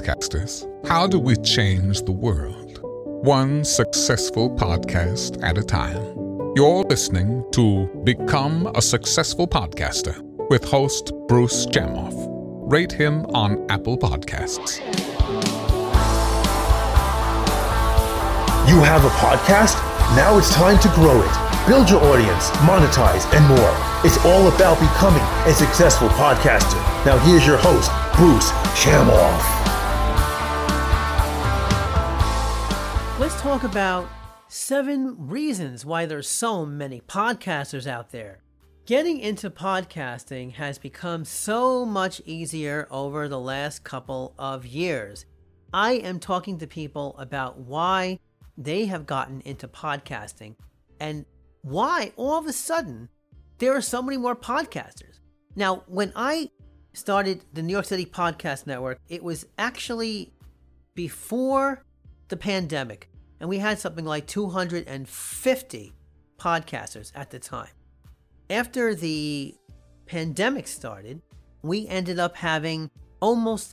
podcasters. How do we change the world? One successful podcast at a time. You're listening to Become a Successful Podcaster with host Bruce Jamoff. Rate him on Apple Podcasts. You have a podcast? Now it's time to grow it. Build your audience, monetize, and more. It's all about becoming a successful podcaster. Now here's your host, Bruce Jamoff. Let's talk about 7 reasons why there's so many podcasters out there. Getting into podcasting has become so much easier over the last couple of years. I am talking to people about why they have gotten into podcasting and why all of a sudden there are so many more podcasters. Now, when I started the New York City Podcast Network, it was actually before the pandemic, and we had something like 250 podcasters at the time. After the pandemic started, we ended up having almost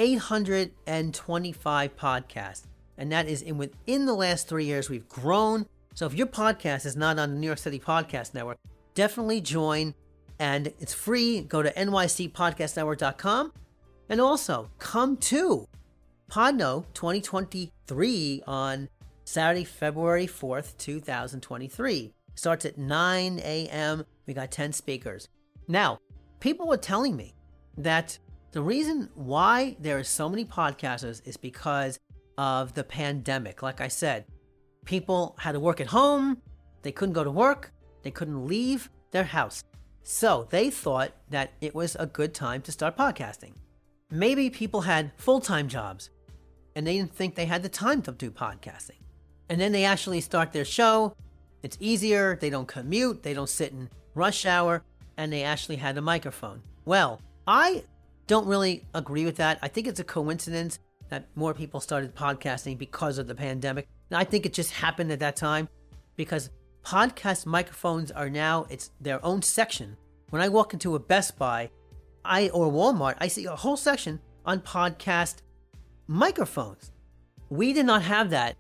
825 podcasts. And that is within the last 3 years, we've grown. So if your podcast is not on the New York City Podcast Network, definitely join. And it's free. Go to nycpodcastnetwork.com. And also come to Podno 2023 on Saturday, February 4th, 2023. Starts at 9 a.m. We got 10 speakers. Now, people were telling me that the reason why there are so many podcasters is because of the pandemic. Like I said, people had to work at home. They couldn't go to work. They couldn't leave their house. So they thought that it was a good time to start podcasting. Maybe people had full-time jobs and they didn't think they had the time to do podcasting. And then they actually start their show. It's easier. They don't commute. They don't sit in rush hour. And they actually had a microphone. Well, I don't really agree with that. I think it's a coincidence that more people started podcasting because of the pandemic. And I think it just happened at that time because podcast microphones are now, it's their own section. When I walk into a Best Buy or Walmart, I see a whole section on podcast microphones. We did not have that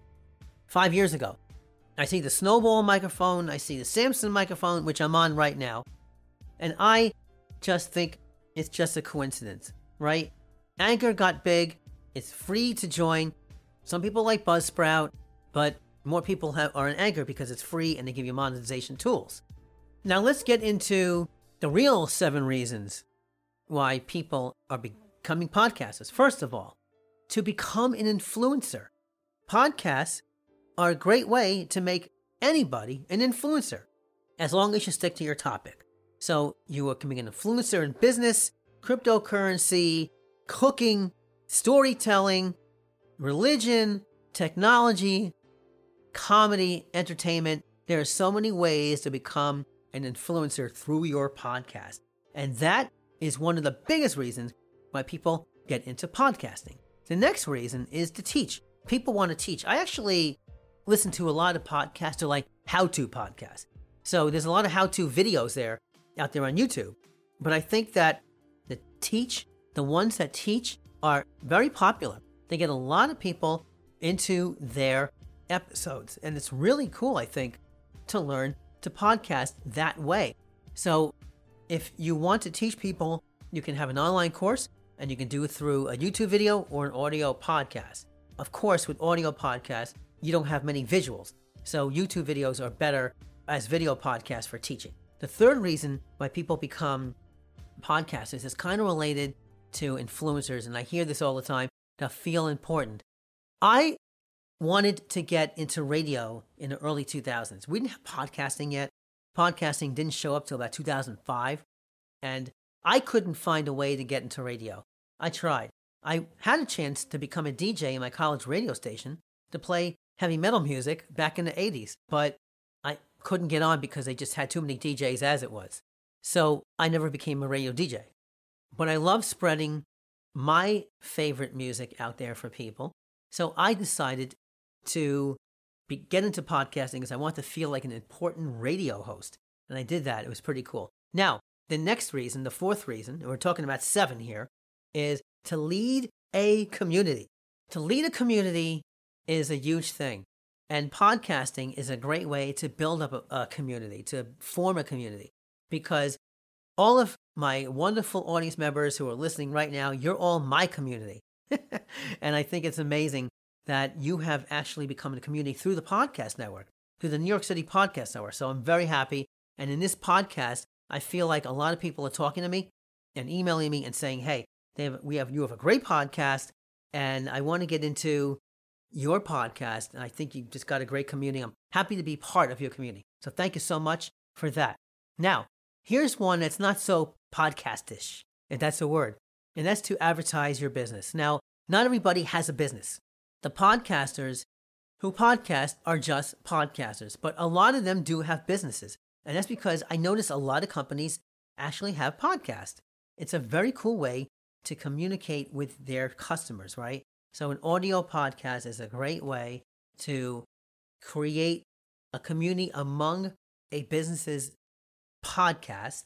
5 years ago. I see the Snowball microphone. I see the Samson microphone, which I'm on right now. And I just think it's just a coincidence, right? Anchor got big. It's free to join. Some people like Buzzsprout, but more people are on Anchor because it's free and they give you monetization tools. Now let's get into the real 7 reasons why people are becoming podcasters. First of all, to become an influencer. Podcasts are a great way to make anybody an influencer, as long as you stick to your topic. So you are becoming an influencer in business, cryptocurrency, cooking, storytelling, religion, technology, comedy, entertainment. There are so many ways to become an influencer through your podcast. And that is one of the biggest reasons why people get into podcasting. The next reason is to teach. People want to teach. I actually listen to a lot of podcasts, or like how-to podcasts. So there's a lot of how-to videos out there on YouTube. But I think that the ones that teach are very popular. They get a lot of people into their episodes. And it's really cool, I think, to learn to podcast that way. So if you want to teach people, you can have an online course and you can do it through a YouTube video or an audio podcast. Of course, with audio podcasts, you don't have many visuals. So YouTube videos are better as video podcasts for teaching. The third reason why people become podcasters is kind of related to influencers, and I hear this all the time, to feel important. I wanted to get into radio in the early 2000s. We didn't have podcasting yet. Podcasting didn't show up till about 2005, and I couldn't find a way to get into radio. I tried. I had a chance to become a DJ in my college radio station to play heavy metal music back in the 80s, but I couldn't get on because they just had too many DJs as it was. So I never became a radio DJ. But I love spreading my favorite music out there for people. So I decided to get into podcasting because I want to feel like an important radio host. And I did that. It was pretty cool. Now, the next reason, the fourth reason, and we're talking about 7 here, is to lead a community. To lead a community is a huge thing. And podcasting is a great way to build up a community, to form a community. Because all of my wonderful audience members who are listening right now, you're all my community. And I think it's amazing that you have actually become a community through the podcast network, through the New York City Podcast Network. So I'm very happy. And in this podcast, I feel like a lot of people are talking to me and emailing me and saying, hey, you have a great podcast, and I want to get into your podcast. And I think you just got a great community. I'm happy to be part of your community. So thank you so much for that. Now, here's one that's not so podcastish, if that's a word, and that's to advertise your business. Now, not everybody has a business. The podcasters who podcast are just podcasters, but a lot of them do have businesses. And that's because I notice a lot of companies actually have podcasts. It's a very cool way to communicate with their customers, right? So an audio podcast is a great way to create a community among a business's podcast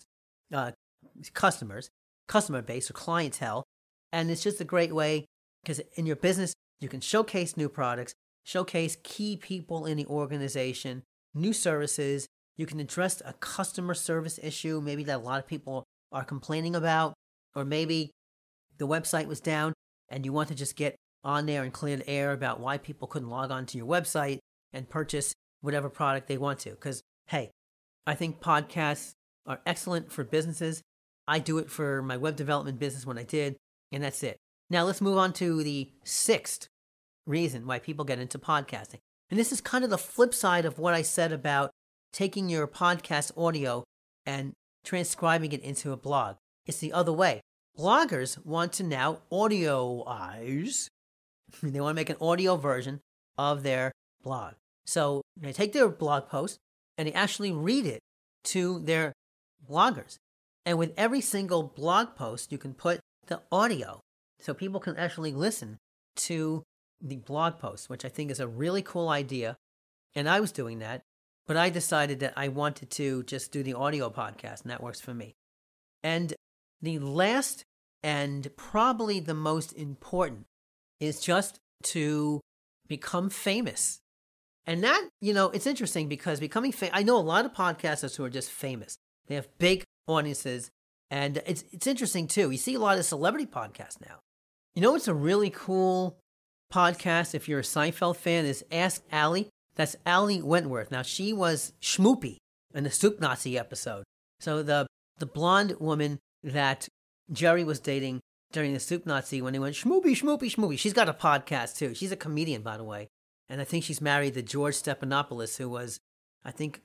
customer base or clientele. And it's just a great way because in your business, you can showcase new products, showcase key people in the organization, new services. You can address a customer service issue, maybe that a lot of people are complaining about, or maybe the website was down and you want to just get on there and clear the air about why people couldn't log on to your website and purchase whatever product they want to. Because, hey, I think podcasts are excellent for businesses. I do it for my web development business when I did, and that's it. Now let's move on to the sixth reason why people get into podcasting. And this is kind of the flip side of what I said about taking your podcast audio and transcribing it into a blog. It's the other way. Bloggers want to now audioize. They want to make an audio version of their blog. So they take their blog post and they actually read it to their bloggers. And with every single blog post, you can put the audio so people can actually listen to the blog post, which I think is a really cool idea. And I was doing that, but I decided that I wanted to just do the audio podcast, and that works for me. And the last and probably the most important is just to become famous. And that, it's interesting because becoming famous, I know a lot of podcasters who are just famous. They have big audiences, and it's interesting too. You see a lot of celebrity podcasts now. It's a really cool podcast, if you're a Seinfeld fan, is Ask Ali. That's Ali Wentworth. Now, she was Schmoopy in the Soup Nazi episode. So the blonde woman that Jerry was dating during the Soup Nazi when they went Schmoopy, Schmoopy, Schmoopy. She's got a podcast too. She's a comedian, by the way. And I think she's married to George Stephanopoulos, who was, I think,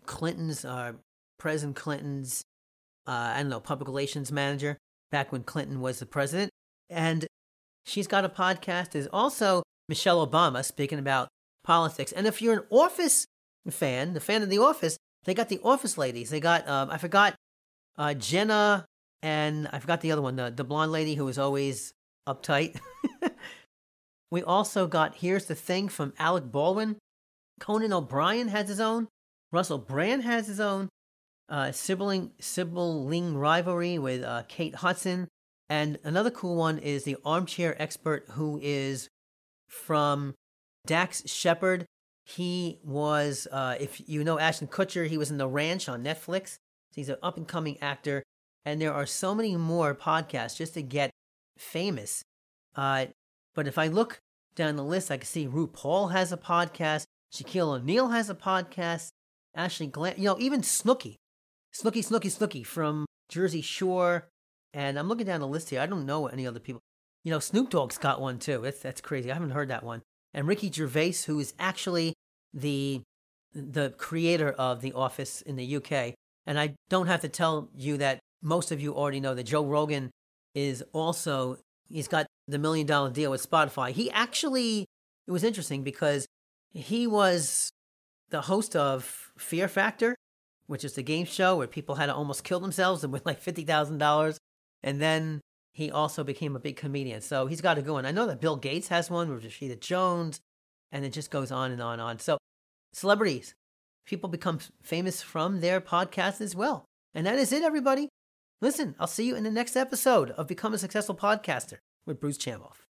President Clinton's, public relations manager back when Clinton was the president. And she's got a podcast. There's also Michelle Obama speaking about politics. And if you're an Office fan, the fan of The Office, they got the Office ladies. They got, I forgot, Jenna, and I forgot the other one, the blonde lady who was always uptight. We also got Here's the Thing from Alec Baldwin. Conan O'Brien has his own. Russell Brand has his own. Sibling Rivalry with Kate Hudson. And another cool one is The Armchair Expert, who is from Dax Shepard. He was, if you know Ashton Kutcher, he was in The Ranch on Netflix. So he's an up-and-coming actor. And there are so many more podcasts just to get famous. But if I look down the list, I can see RuPaul has a podcast. Shaquille O'Neal has a podcast. Ashley Glenn, even Snooki from Jersey Shore. And I'm looking down the list here. I don't know any other people. Snoop Dogg's got one too. That's crazy. I haven't heard that one. And Ricky Gervais, who is actually the creator of The Office in the UK. And I don't have to tell you that most of you already know that Joe Rogan is also, he's got the $1 million deal with Spotify. It was interesting because he was the host of Fear Factor, which is the game show where people had to almost kill themselves and win like $50,000. And then he also became a big comedian. So he's got to go. And I know that Bill Gates has one with Rashida Jones, and it just goes on and on and on. So celebrities, people become famous from their podcasts as well. And that is it, everybody. Listen, I'll see you in the next episode of Become a Successful Podcaster with Bruce Chamoff.